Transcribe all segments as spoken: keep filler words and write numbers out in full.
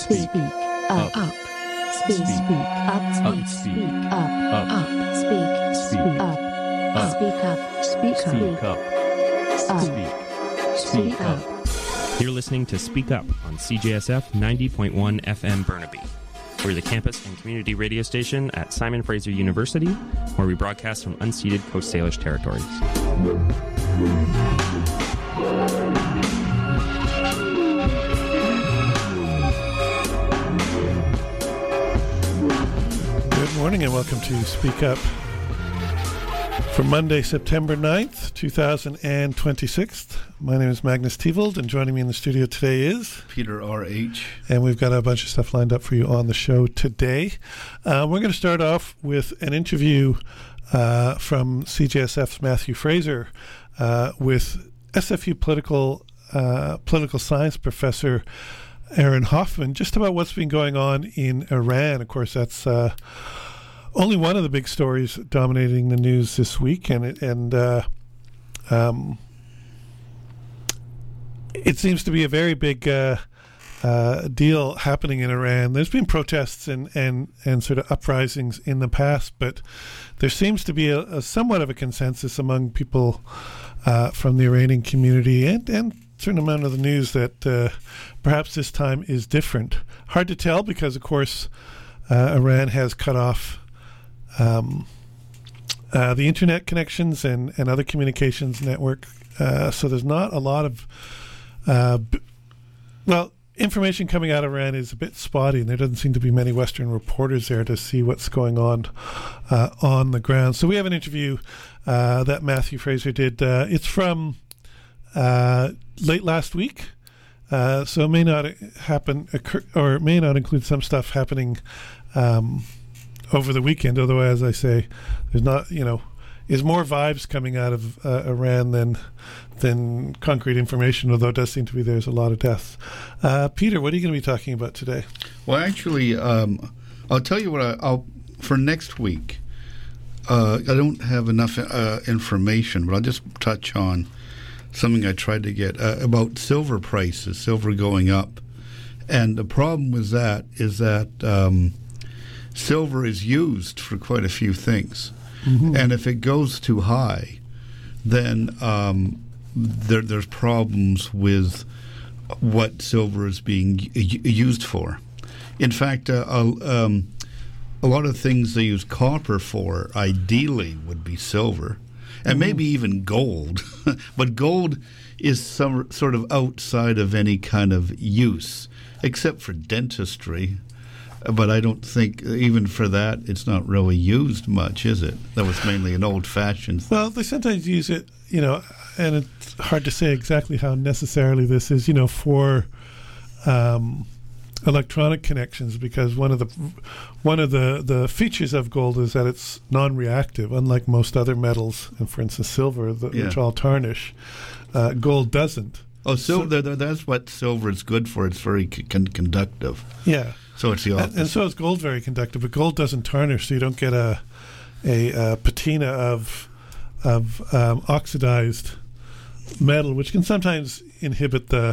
speak, up, up, speak, speak, up, speak, speak, up, up, speak, speak, up, up, speak up, speak up, speak, speak up. You're listening to Speak Up on C J S F ninety point one F M Burnaby. We're the campus and community radio station at Simon Fraser University, where we broadcast from unceded Coast Salish territories. Good morning and welcome to Speak Up for Monday, September ninth, twenty twenty-six. My name is Magnus Tevold, and joining me in the studio today is Peter R H. And we've got a bunch of stuff lined up for you on the show today. Uh, we're going to start off with an interview uh, from C J S F's Matthew Fraser uh, with S F U political uh, political science professor Aaron Hoffman, just about what's been going on in Iran. Of course, that's uh, only one of the big stories dominating the news this week, and it, and uh, um, it seems to be a very big uh, uh, deal happening in Iran. There's been protests and, and, and sort of uprisings in the past, but there seems to be a, a somewhat of a consensus among people uh, from the Iranian community and, and a certain amount of the news that uh, perhaps this time is different. Hard to tell because, of course, uh, Iran has cut off Um, uh, the internet connections and, and other communications network. Uh, so there's not a lot of, uh, b- well, information coming out of Iran is a bit spotty, and there doesn't seem to be many Western reporters there to see what's going on uh, on the ground. So we have an interview uh, that Matthew Fraser did. Uh, it's from uh, late last week. Uh, so it may not happen, occur, or it may not include some stuff happening um over the weekend, although, as I say, there's not, you know, is more vibes coming out of uh, Iran than than concrete information, although it does seem to be there's a lot of deaths. Uh, Peter, what are you going to be talking about today? Well, actually, um, I'll tell you what, I, I'll for next week, uh, I don't have enough uh, information, but I'll just touch on something I tried to get uh, about silver prices, silver going up. And the problem with that is that um, silver is used for quite a few things. Mm-hmm. And if it goes too high, then um, there, there's problems with what silver is being y- used for. In fact, uh, um, a lot of things they use copper for, ideally, would be silver, and mm-hmm. maybe even gold. But gold is some sort of outside of any kind of use, except for dentistry. But I don't think, even for that, it's not really used much, is it? That was mainly an old-fashioned thing. Well, they sometimes use it, you know, and it's hard to say exactly how necessarily this is, you know, for um, electronic connections, because one of the one of the, the features of gold is that it's non-reactive, unlike most other metals, and for instance, silver, the, yeah. which all tarnish. Uh, gold doesn't. Oh, silver, so, that's what silver is good for. It's very con- conductive. Yeah. So it's the opposite. And, and so is gold very conductive, but gold doesn't tarnish, so you don't get a a, a patina of of um, oxidized metal, which can sometimes inhibit the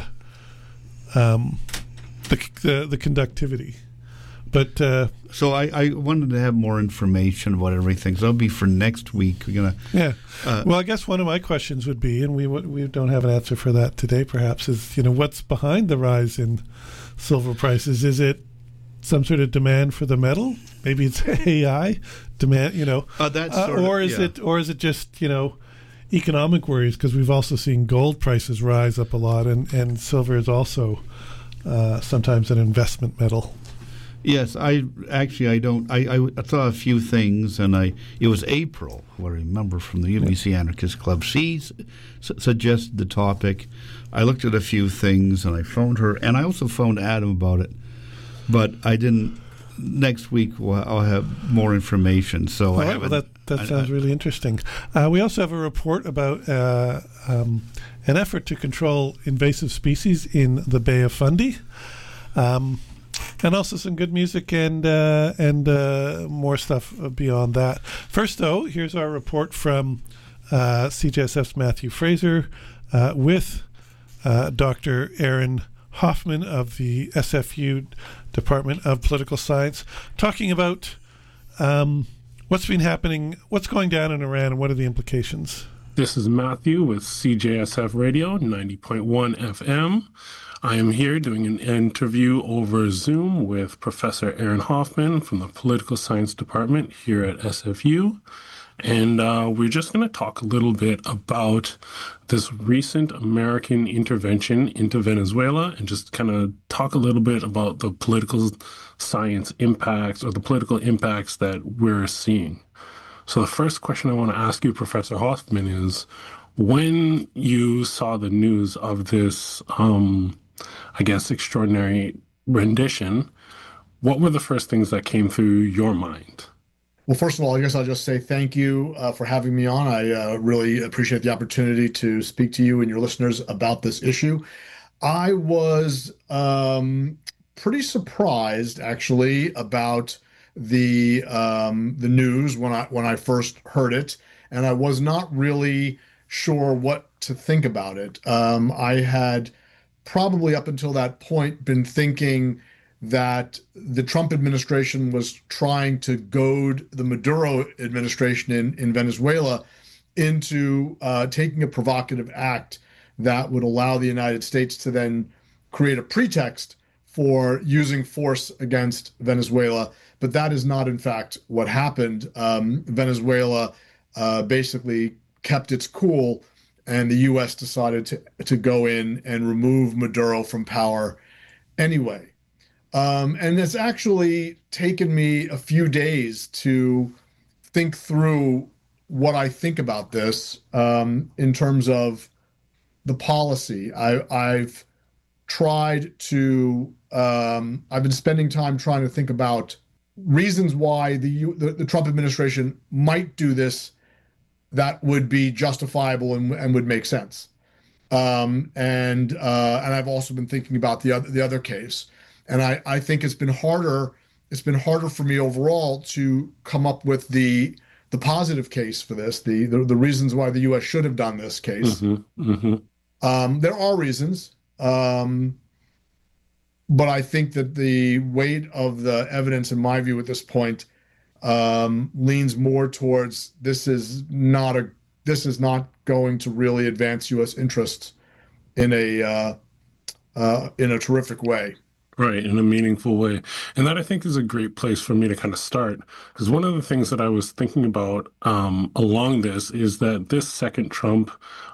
um, the, the the conductivity. But uh, so I, I wanted to have more information about everything. So that'll be for next week. We're gonna yeah. Uh, well, I guess one of my questions would be, and we we don't have an answer for that today, perhaps, is you know what's behind the rise in silver prices? Is it some sort of demand for the metal? Maybe it's A I demand, you know, uh, that's uh, sort or of, is yeah. it, or is it just you know, economic worries? Because we've also seen gold prices rise up a lot, and, and silver is also uh, sometimes an investment metal. Yes, I actually I don't I, I saw a few things, and I it was April, who I remember from the U B C Anarchist Club. She s- suggested the topic. I looked at a few things, and I phoned her, and I also phoned Adam about it. But I didn't. Next week I'll have more information. So All I right, haven't. well, that that I, sounds I, really interesting. Uh, we also have a report about uh, um, an effort to control invasive species in the Bay of Fundy, um, and also some good music and uh, and uh, more stuff beyond that. First, though, here's our report from uh, C J S F's Matthew Fraser uh, with uh, Doctor Aaron Hoffman of the S F U Department of Political Science, talking about um, what's been happening, what's going down in Iran, and what are the implications. This is Matthew with C J S F Radio, ninety point one F M. I am here doing an interview over Zoom with Professor Aaron Hoffman from the Political Science Department here at S F U. And uh, we're just going to talk a little bit about this recent American intervention into Venezuela and just kind of talk a little bit about the political science impacts or the political impacts that we're seeing. So the first question I want to ask you, Professor Hoffman, is when you saw the news of this, um, I guess, extraordinary rendition, what were the first things that came through your mind? Well, first of all, I guess I'll just say thank you uh, for having me on. I uh, really appreciate the opportunity to speak to you and your listeners about this issue. I was um, pretty surprised, actually, about the um, the news when I when I first heard it, and I was not really sure what to think about it. Um, I had probably up until that point been thinking that the Trump administration was trying to goad the Maduro administration in, in Venezuela into uh, taking a provocative act that would allow the United States to then create a pretext for using force against Venezuela. But that is not, in fact, what happened. Um, Venezuela uh, basically kept its cool, and the U S decided to, to go in and remove Maduro from power anyway. Um, and it's actually taken me a few days to think through what I think about this um, in terms of the policy. I, I've tried to, um, I've been spending time trying to think about reasons why the, the, the Trump administration might do this that would be justifiable and, and would make sense. Um, and uh, and I've also been thinking about the other, the other case. And I, I think it's been harder. It's been harder for me overall to come up with the the positive case for this, the the, the reasons why the U S should have done this case. Mm-hmm, mm-hmm. Um, there are reasons, um, but I think that the weight of the evidence, in my view, at this point, um, leans more towards this is not a this is not going to really advance U S interests in a uh, uh, in a terrific way. Right, in a meaningful way. And that, I think, is a great place for me to kind of start. Because one of the things that I was thinking about um, along this is that this second Trump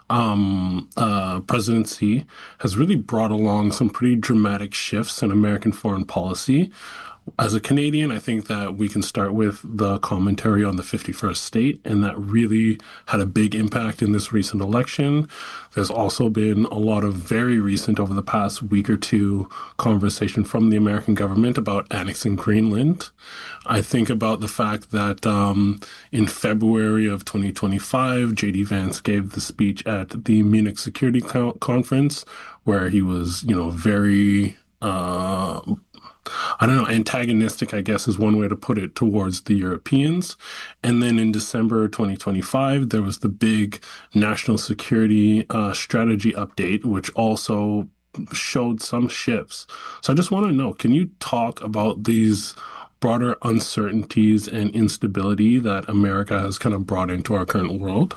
um, uh, presidency has really brought along some pretty dramatic shifts in American foreign policy. As a Canadian, I think that we can start with the commentary on the fifty-first state, and that really had a big impact in this recent election. There's also been a lot of very recent, over the past week or two, conversation from the American government about annexing Greenland. I think about the fact that um, in February of twenty twenty-five, J D Vance gave the speech at the Munich Security Co- Conference, where he was, you know, very... Uh, I don't know, antagonistic, I guess, is one way to put it, towards the Europeans. And then in December twenty twenty-five, there was the big national security uh, strategy update, which also showed some shifts. So I just want to know, can you talk about these broader uncertainties and instability that America has kind of brought into our current world?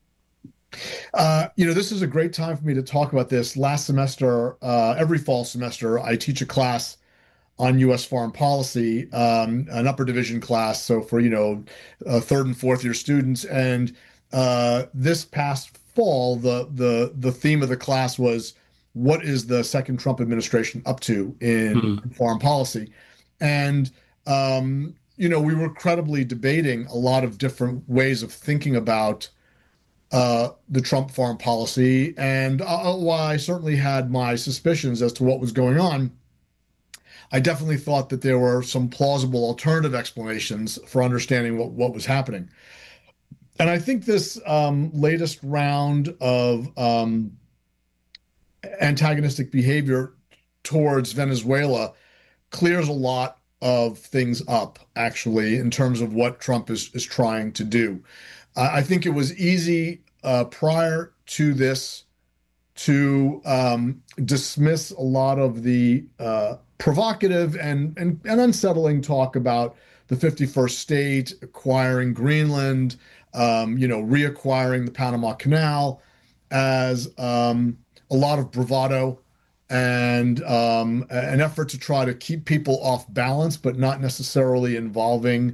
Uh, you know, this is a great time for me to talk about this. Last semester, uh, every fall semester, I teach a class on U S foreign policy, um, an upper division class. So for, you know, uh, third and fourth year students. And uh, this past fall, the, the, the theme of the class was, what is the second Trump administration up to in mm-hmm. foreign policy? And, um, you know, we were credibly debating a lot of different ways of thinking about uh, the Trump foreign policy. And uh, while I certainly had my suspicions as to what was going on, I definitely thought that there were some plausible alternative explanations for understanding what, what was happening. And I think this um, latest round of um, antagonistic behavior towards Venezuela clears a lot of things up, actually, in terms of what Trump is, is trying to do. Uh, I think it was easy uh, prior to this to um, dismiss a lot of the uh, provocative and, and, and unsettling talk about the fifty-first state, acquiring Greenland, um, you know, reacquiring the Panama Canal as um, a lot of bravado and um, an effort to try to keep people off balance, but not necessarily involving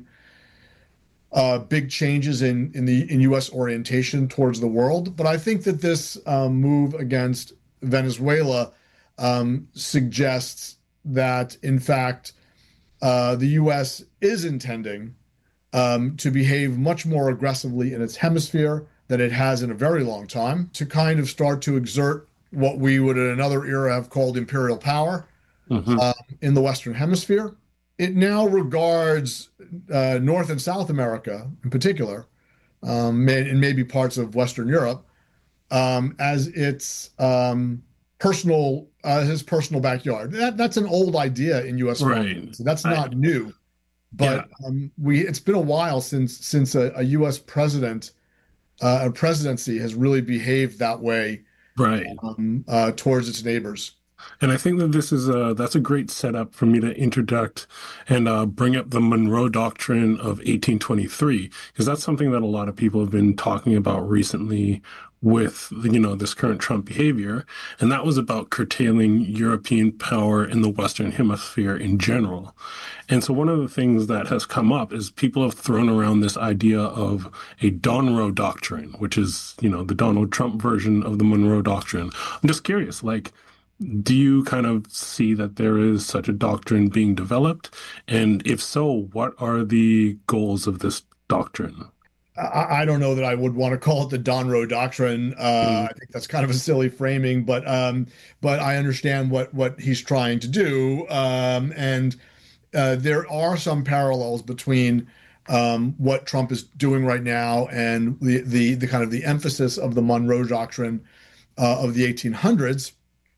uh, big changes in in the in U S orientation towards the world. But I think that this um, move against Venezuela um, suggests that, in fact, uh, the U S is intending um, to behave much more aggressively in its hemisphere than it has in a very long time, to kind of start to exert what we would in another era have called imperial power mm-hmm. uh, in the Western Hemisphere. It now regards uh, North and South America in particular, um, and maybe parts of Western Europe, um, as its um, personal, uh, his personal backyard. That, that's an old idea in U S right. So that's not I, new, but yeah. um, we it's been a while since since a, a U S president, uh, a presidency has really behaved that way. Right. Um, uh, towards its neighbors. And I think that this is a, that's a great setup for me to introduct and uh, bring up the Monroe Doctrine of eighteen twenty-three, because that's something that a lot of people have been talking about recently with, you know, this current Trump behavior. And that was about curtailing European power in the Western Hemisphere in general. And so one of the things that has come up is people have thrown around this idea of a Donroe Doctrine, which is, you know, the Donald Trump version of the Monroe Doctrine. I'm just curious, like, do you kind of see that there is such a doctrine being developed? And if so, what are the goals of this doctrine? I, I don't know that I would want to call it the Donroe Doctrine. Uh, mm. I think that's kind of a silly framing, but um, but I understand what what he's trying to do, um, and uh, there are some parallels between um, what Trump is doing right now and the the the kind of the emphasis of the Monroe Doctrine uh, of the eighteen hundreds.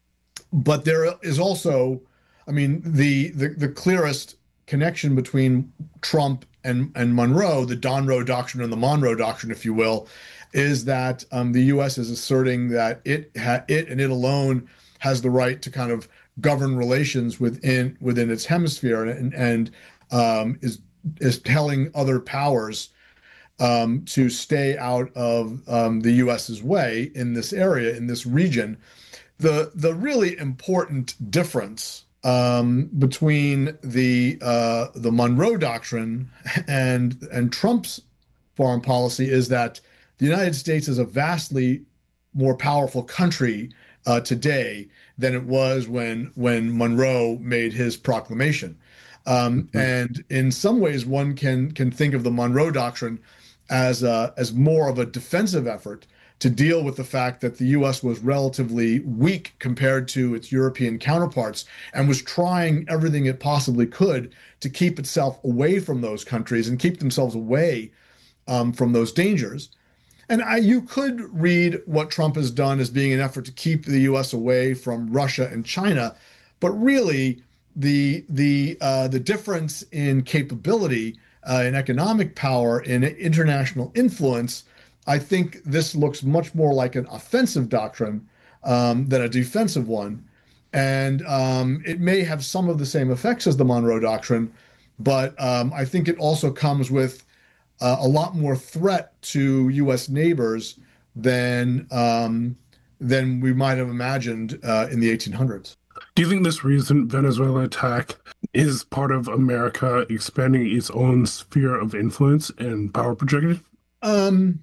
But there is also, I mean, the the, the clearest connection between Trump and, and Monroe, the Donroe Doctrine and the Monroe Doctrine, if you will, is that um, the U S is asserting that it ha- it and it alone has the right to kind of govern relations within within its hemisphere, and and um, is is telling other powers um, to stay out of um, the U S's way in this area, in this region. The the really important difference um, between the uh, the Monroe Doctrine and and Trump's foreign policy is that the United States is a vastly more powerful country uh, today than it was when when Monroe made his proclamation. Um, mm-hmm. And in some ways, one can can think of the Monroe Doctrine as a, as more of a defensive effort to deal with the fact that the U S was relatively weak compared to its European counterparts and was trying everything it possibly could to keep itself away from those countries and keep themselves away um, from those dangers. And I, you could read what Trump has done as being an effort to keep the U S away from Russia and China, but really the the uh, the difference in capability, uh, in economic power, in international influence, I think this looks much more like an offensive doctrine um, than a defensive one. And um, it may have some of the same effects as the Monroe Doctrine, but um, I think it also comes with uh, a lot more threat to U S neighbors than um, than we might have imagined uh, in the eighteen hundreds. Do you think this recent Venezuela attack is part of America expanding its own sphere of influence and power projection? Um,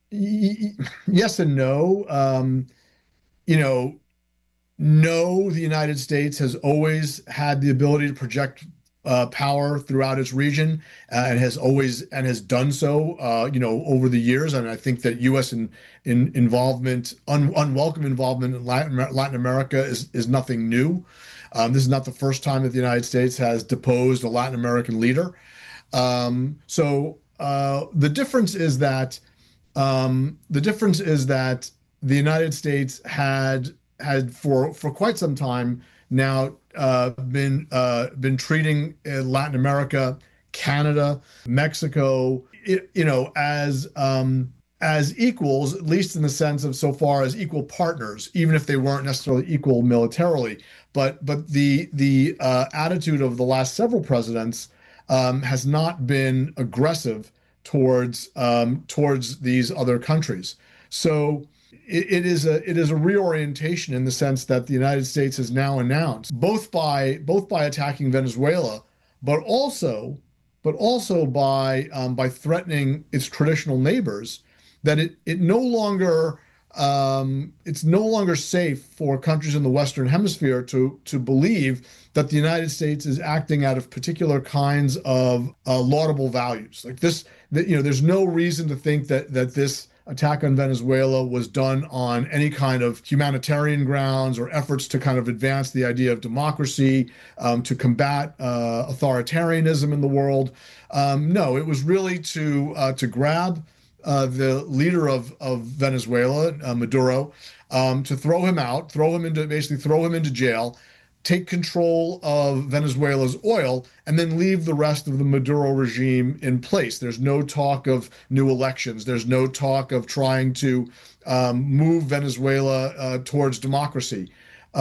y- yes and no. Um, you know, no, the United States has always had the ability to project uh, power throughout its region, uh, and has always and has done so, uh, you know, over the years. And I think that U S in, in involvement, un, unwelcome involvement in Latin, Latin America is is nothing new. Um, this is not the first time that the United States has deposed a Latin American leader. Um, so uh, the difference is that um, the difference is that the United States had had for for quite some time now uh, been uh, been treating uh, Latin America, Canada, Mexico, it, you know, as um, as equals, at least in the sense of so far as equal partners, even if they weren't necessarily equal militarily. But but the the uh, attitude of the last several presidents um, has not been aggressive towards um, towards these other countries. So it, it is a it is a reorientation in the sense that the United States has now announced, both by both by attacking Venezuela, but also but also by um, by threatening its traditional neighbors, that it it no longer um, it's no longer safe for countries in the Western Hemisphere to to believe that the United States is acting out of particular kinds of uh, laudable values. Like this, that, you know, there's no reason to think that that this attack on Venezuela was done on any kind of humanitarian grounds or efforts to kind of advance the idea of democracy, um, to combat uh, authoritarianism in the world. Um, no, it was really to uh, to grab Uh, the leader of, of Venezuela, uh, Maduro, um, to throw him out, throw him into basically throw him into jail, take control of Venezuela's oil, and then leave the rest of the Maduro regime in place. There's no talk of new elections. There's no talk of trying to um, move Venezuela uh, towards democracy.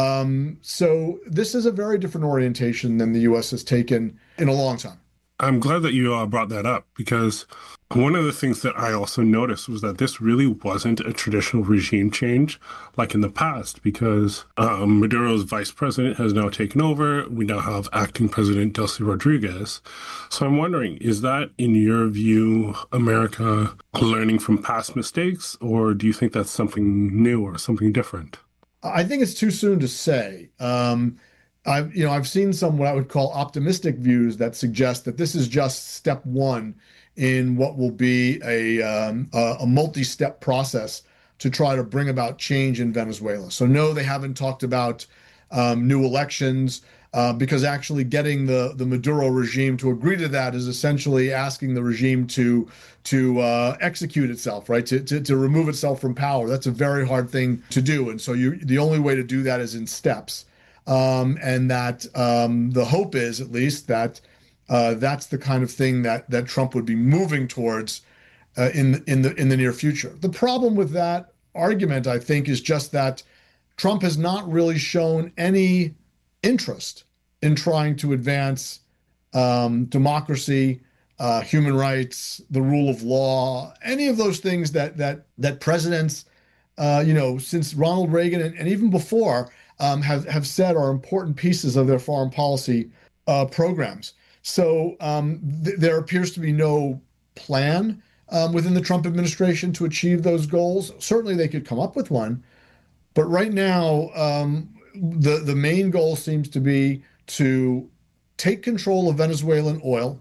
Um, so this is a very different orientation than the U S has taken in a long time. I'm glad that you uh, brought that up, because one of the things that I also noticed was that this really wasn't a traditional regime change like in the past, because um, Maduro's vice president has now taken over. We now have acting president Delcy Rodriguez. So I'm wondering, is that, in your view, America learning from past mistakes, or do you think that's something new or something different? I think it's too soon to say. Um, I've, you know, I've seen some what I would call optimistic views that suggest that this is just step one in what will be a, um, a, a multi-step process to try to bring about change in Venezuela. So no, they haven't talked about um, new elections, uh, because actually getting the, the Maduro regime to agree to that is essentially asking the regime to to uh, execute itself, right? To, to to remove itself from power. That's a very hard thing to do, and so you the only way to do that is in steps. Um, and that um, the hope is, at least, that uh, that's the kind of thing that that Trump would be moving towards uh, in in the in the near future. The problem with that argument, I think, is just that Trump has not really shown any interest in trying to advance um, democracy, uh, human rights, the rule of law, any of those things that that that presidents, uh, you know, since Ronald Reagan and, and even before. Um, have, have said are important pieces of their foreign policy uh, programs. So um, th- there appears to be no plan um, within the Trump administration to achieve those goals. Certainly they could come up with one, but right now um, the, the main goal seems to be to take control of Venezuelan oil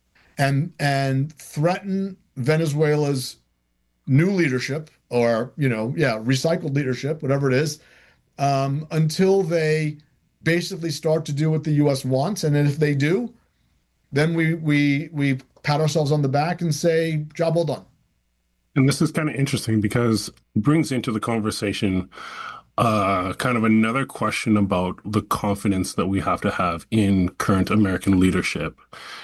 and, and threaten Venezuela's new leadership, or, you know, yeah, recycled leadership, whatever it is, Um, until they basically start to do what the U S wants. And then if they do, then we we we pat ourselves on the back and say, job well done. And this is kind of interesting because it brings into the conversation uh, kind of another question about the confidence that we have to have in current American leadership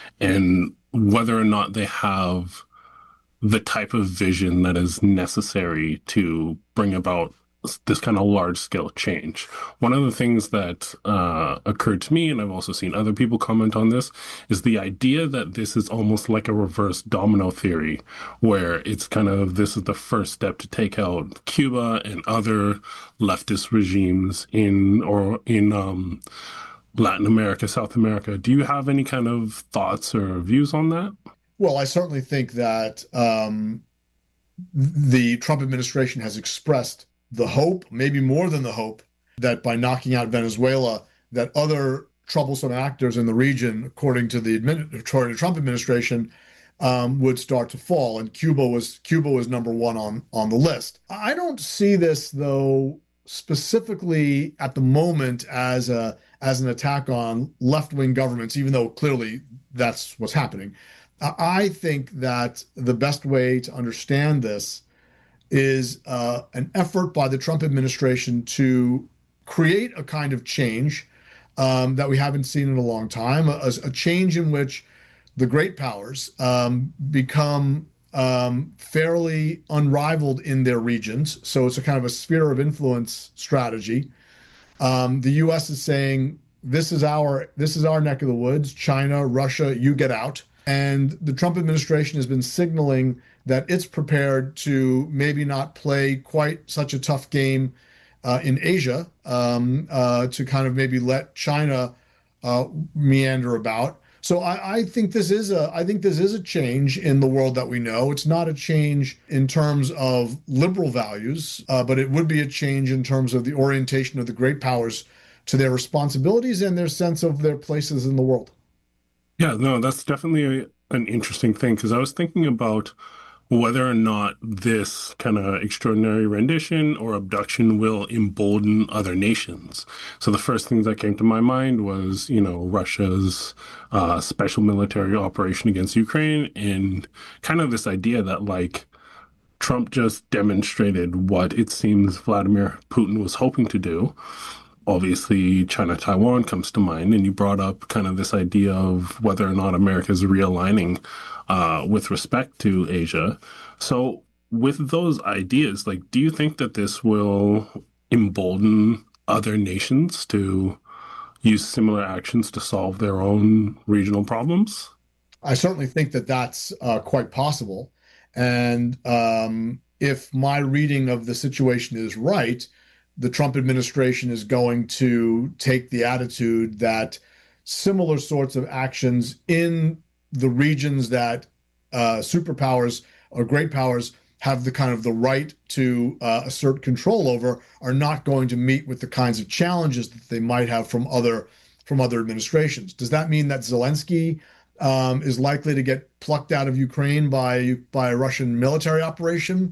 and whether or not they have the type of vision that is necessary to bring about this kind of large-scale change. One of the things that uh, occurred to me, and I've also seen other people comment on this, is the idea that this is almost like a reverse domino theory, where it's kind of, this is the first step to take out Cuba and other leftist regimes in or in um, Latin America, South America. Do you have any kind of thoughts or views on that? Well, I certainly think that um, the Trump administration has expressed the hope, maybe more than the hope, that by knocking out Venezuela, that other troublesome actors in the region, according to the, according to Trump administration, um, would start to fall. And Cuba was Cuba was number one on on the list. I don't see this, though, specifically at the moment as a as an attack on left-wing governments, even though clearly that's what's happening. I think that the best way to understand this is uh, an effort by the Trump administration to create a kind of change um, that we haven't seen in a long time, a, a change in which the great powers um, become um, fairly unrivaled in their regions. So it's a kind of a sphere of influence strategy. Um, the U S is saying, this is our this is our neck of the woods. China, Russia, you get out. And the Trump administration has been signaling that it's prepared to maybe not play quite such a tough game uh, in Asia, um, uh, to kind of maybe let China uh, meander about. So I, I think this is a I think this is a change in the world that we know. It's not a change in terms of liberal values, uh, but it would be a change in terms of the orientation of the great powers to their responsibilities and their sense of their places in the world. Yeah, no, that's definitely a, an interesting thing, because I was thinking about whether or not this kind of extraordinary rendition or abduction will embolden other nations. So the first things that came to my mind was, you know, Russia's uh, special military operation against Ukraine, and kind of this idea that, like, Trump just demonstrated what it seems Vladimir Putin was hoping to do. Obviously, China-Taiwan comes to mind, and you brought up kind of this idea of whether or not America is realigning uh, with respect to Asia. So with those ideas, like, do you think that this will embolden other nations to use similar actions to solve their own regional problems? I certainly think that that's uh, quite possible. And um, if my reading of the situation is right, the Trump administration is going to take the attitude that similar sorts of actions in the regions that uh, superpowers or great powers have the kind of the right to uh, assert control over are not going to meet with the kinds of challenges that they might have from other from other administrations. Does that mean that Zelensky Um, is likely to get plucked out of Ukraine by by a Russian military operation?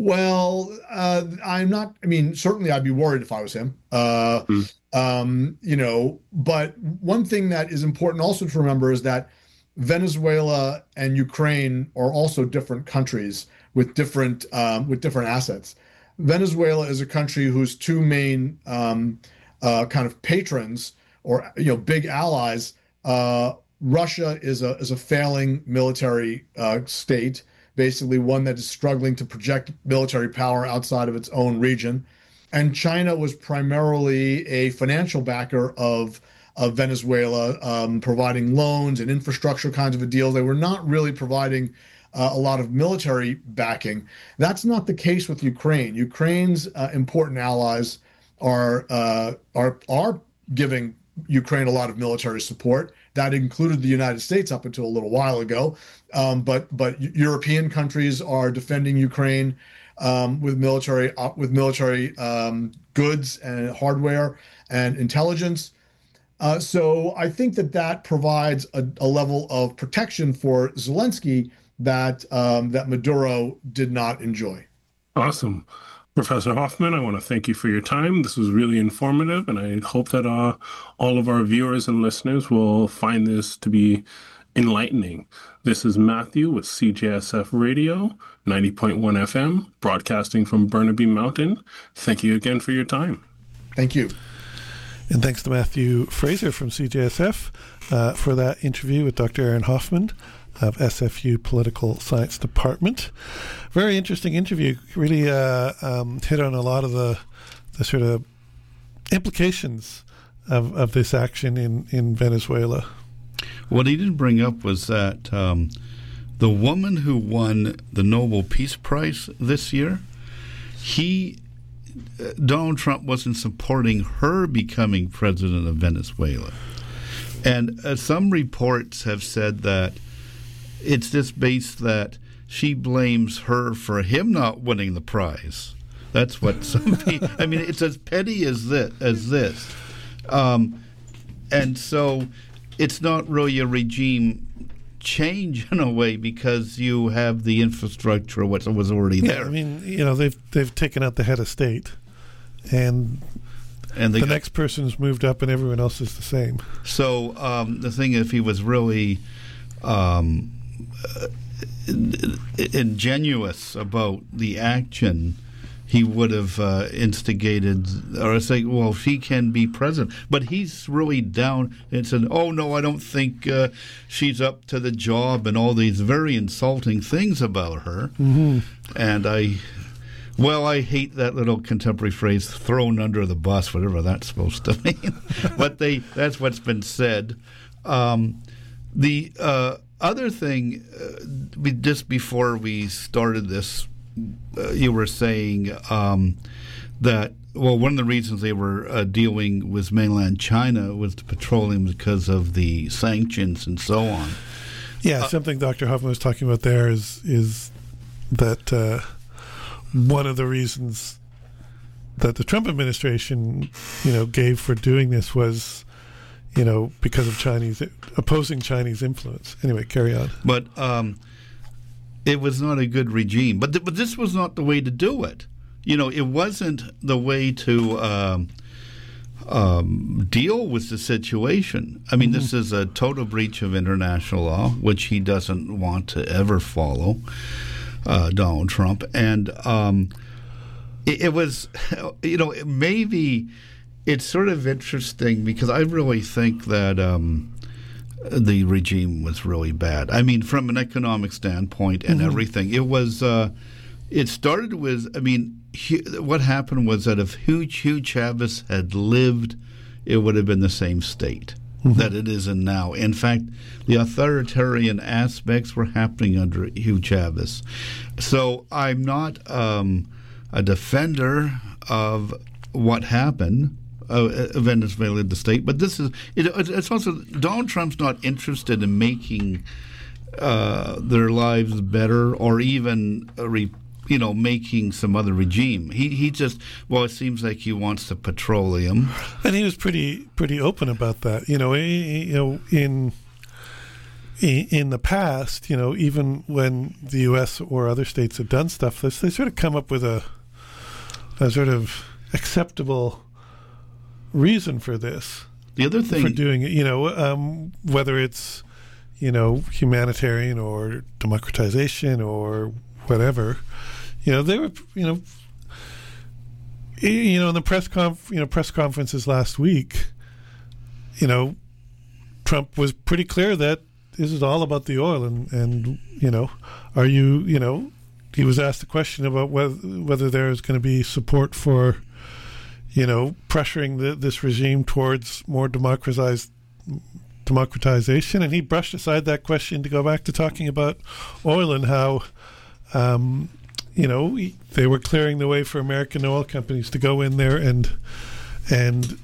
Well, uh, I'm not. I mean, certainly I'd be worried if I was him. Uh, mm. um, you know, but one thing that is important also to remember is that Venezuela and Ukraine are also different countries with different um, with different assets. Venezuela is a country whose two main um, uh, kind of patrons or you know big allies. Uh, Russia is a is a failing military uh, state, basically one that is struggling to project military power outside of its own region. And China was primarily a financial backer of, of Venezuela, um, providing loans and infrastructure kinds of a deal. They were not really providing uh, a lot of military backing. That's not the case with Ukraine. Ukraine's uh, important allies are uh, are are giving Ukraine a lot of military support. That included the United States up until a little while ago. Um, but but European countries are defending Ukraine um, with military uh, with military um, goods and hardware and intelligence. Uh, so I think that that provides a, a level of protection for Zelensky that um, that Maduro did not enjoy. Awesome. Professor Hoffman, I want to thank you for your time. This was really informative, and I hope that uh, all of our viewers and listeners will find this to be enlightening. This is Matthew with C J S F Radio, ninety point one F M, broadcasting from Burnaby Mountain. Thank you again for your time. Thank you. And thanks to Matthew Fraser from C J S F uh, for that interview with Doctor Aaron Hoffman of S F U Political Science Department. Very interesting interview. Really uh, um, hit on a lot of the, the sort of implications of, of this action in, in Venezuela. What he didn't bring up was that um, the woman who won the Nobel Peace Prize this year, he, uh, Donald Trump wasn't supporting her becoming president of Venezuela. And uh, some reports have said that it's just based that she blames her for him not winning the prize. That's what some people, I mean, it's as petty as this. As this. Um, and so it's not really a regime change in a way because you have the infrastructure what was already there. Yeah, I mean, you know, they've they've taken out the head of state, and and the got, next person's moved up, and everyone else is the same. So um, the thing, if he was really um, uh, ingenuous about the action, he would have uh, instigated or say, well, she can be president. But he's really down and said, oh, no, I don't think uh, she's up to the job, and all these very insulting things about her. Mm-hmm. And I, well, I hate that little contemporary phrase, thrown under the bus, whatever that's supposed to mean. But they that's what's been said. Um, the uh, other thing, uh, we, just before we started this, Uh, you were saying um, that, well, one of the reasons they were uh, dealing with mainland China was the petroleum because of the sanctions and so on. Yeah, uh, something Doctor Hoffman was talking about there is is that uh, one of the reasons that the Trump administration, you know, gave for doing this was, you know, because of Chinese opposing Chinese influence. Anyway, carry on. But um, it was not a good regime. But th- but this was not the way to do it. You know, it wasn't the way to um, um, deal with the situation. I mean, mm-hmm. This is a total breach of international law, which he doesn't want to ever follow, uh, Donald Trump. And um, it, it was, you know, maybe it's sort of interesting because I really think that Um, the regime was really bad. I mean, from an economic standpoint and mm-hmm. everything, it was. Uh, it started with. I mean, he, what happened was that if Hugh, Hugh Chavez had lived, it would have been the same state mm-hmm. that it is in now. In fact, the authoritarian aspects were happening under Hugh Chavez. So I'm not um, a defender of what happened. Uh, Venezuela, the state, but this is it, it's also Donald Trump's not interested in making uh, their lives better or even uh, re, you know making some other regime. He he just well, it seems like he wants the petroleum, and he was pretty pretty open about that. You know, he, you know in in the past, you know, even when the U S or other states have done stuff, they, they sort of come up with a a sort of acceptable reason for this. The other thing for doing it, you know, um, whether it's, you know, humanitarian or democratization or whatever, you know, they were, you know, you know, in the press conf, you know, press conferences last week, you know, Trump was pretty clear that this is all about the oil, and and you know, are you, you know, he was asked a question about whether whether there is going to be support for, you know, pressuring the, this regime towards more democratized democratization, and he brushed aside that question to go back to talking about oil and how, um, you know, they were clearing the way for American oil companies to go in there and and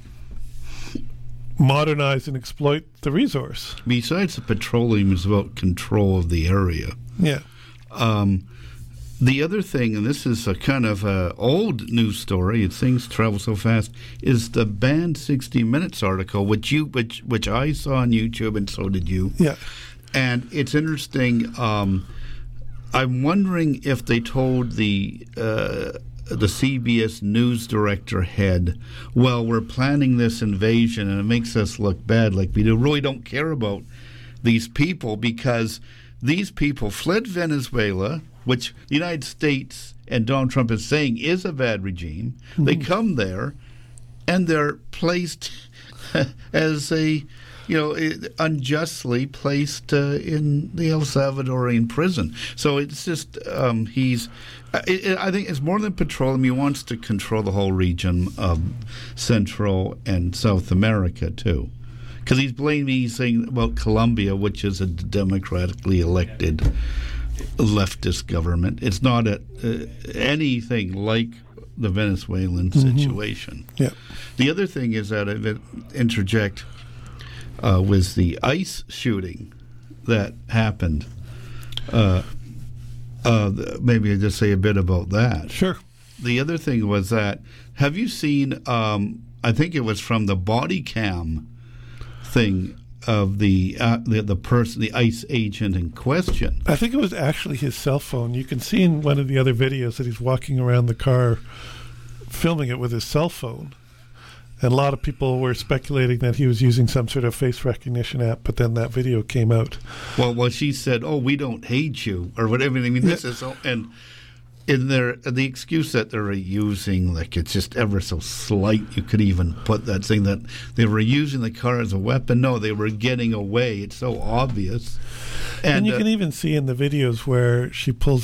modernize and exploit the resource. Besides the petroleum, is about control of the area. Yeah. Um, The other thing, and this is a kind of a old news story, things travel so fast, is the banned sixty minutes article, which you, which which I saw on YouTube, and so did you. Yeah. And it's interesting. Um, I'm wondering if they told the uh, the C B S news director head, well, we're planning this invasion, and it makes us look bad, like we do, really don't care about these people, because these people fled Venezuela, which the United States and Donald Trump is saying is a bad regime. Mm-hmm. They come there, and they're placed as a, you know, unjustly placed uh, in the El Salvadorian prison. So it's just um, he's. It, it, I think it's more than petroleum. He wants to control the whole region of Central and South America too, because he's blaming. He's saying about Colombia, which is a democratically elected leftist government. It's not a, uh, anything like the Venezuelan mm-hmm. situation. Yeah. The other thing is that I interject uh, was the ICE shooting that happened. Uh, uh, maybe I just say a bit about that. Sure. The other thing was that, have you seen, um, I think it was from the body cam thing of the, uh, the the person, the ICE agent in question. I think it was actually his cell phone. You can see in one of the other videos that he's walking around the car filming it with his cell phone. And a lot of people were speculating that he was using some sort of face recognition app, but then that video came out. Well, well, she said, oh, we don't hate you, or whatever. I mean, this yeah. is, so, and in their the excuse that they're using, like it's just ever so slight, you could even put that, saying that they were using the car as a weapon. No, they were getting away. It's so obvious. And, and you uh, can even see in the videos where she pulls